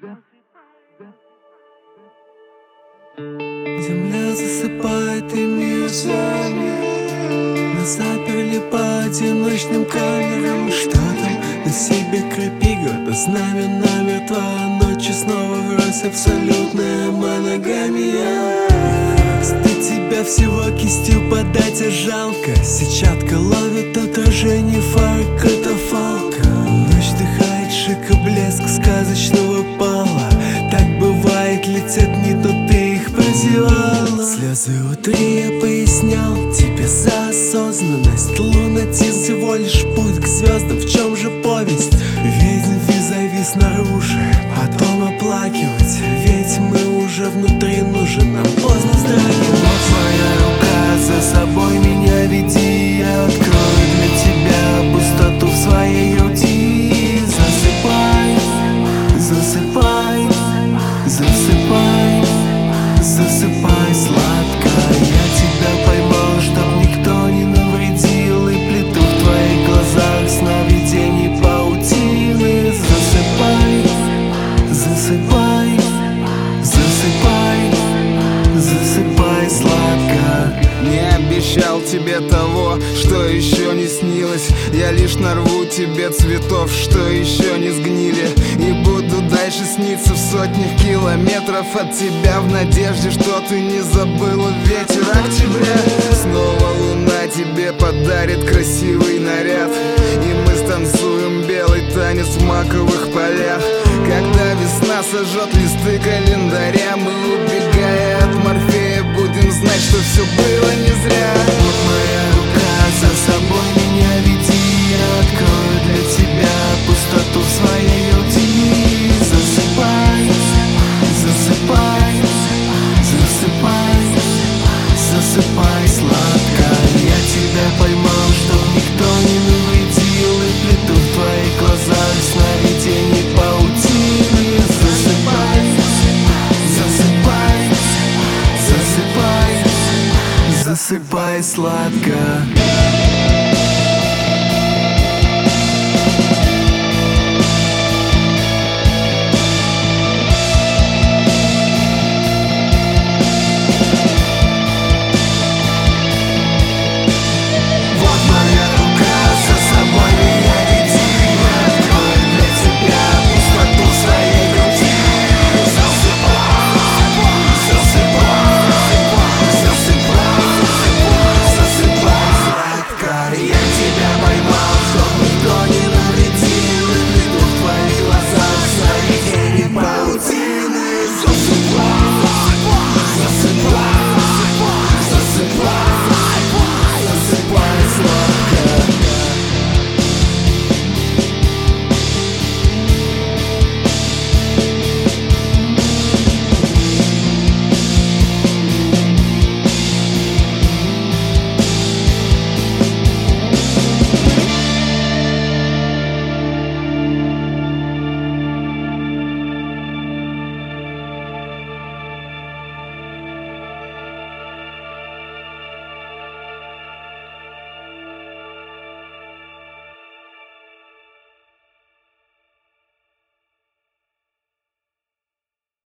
Земля засыпает и мир замер. Нас заперли по одиночным камерам. Что там на себе крепи, гордо знамя намертво. Ночи снова врозь, абсолютная моногамия. До тебя всего кистью подать, а жалко. Сетчатка ловит отражение фар катафалка. Ночь вдыхает шик и блеск сказочного пала. Так бывает, летят не то ты их прозевала. Слезы утри я пояснял тебе за осознанность. Лунатизм всего лишь путь к звездам. В чем же повесть? Ведь визави снаружи, потом оплакивать. Ведь мы уже внутри, нужен нам поздно вздрагивать. Вот моя рука, за собой меня веди. Я открою для тебя пустоту в своей груди. Засыпай, засыпай, засыпай, засыпай сладко. Я тебя поймал, чтоб никто не навредил. И плету в твоих глазах сновидений паутины. Засыпай, засыпай, засыпай, засыпай сладко. Не обещал тебе того, что еще не снилось. Я лишь нарву тебе цветов, что еще не сгнили. И буду дальше сниться в сотнях километров от тебя, в надежде, что ты не забыла ветер октября. Снова луна тебе подарит красивый наряд, и мы станцуем белый танец в маковых полях. Когда весна сожжет листы календаря, мы, убегая от Морфея, будем знать, что все было не зря. Вот моя рука, за собой меня веди. Я открою для тебя пустоту в своей груди. Засыпай, засыпай, засыпай, засыпай сладко. Я тебя поймал, чтоб никто не навредил. И плету в твоих глазах сновидений паутины. Засыпай, засыпай, засыпай, засыпай сладко.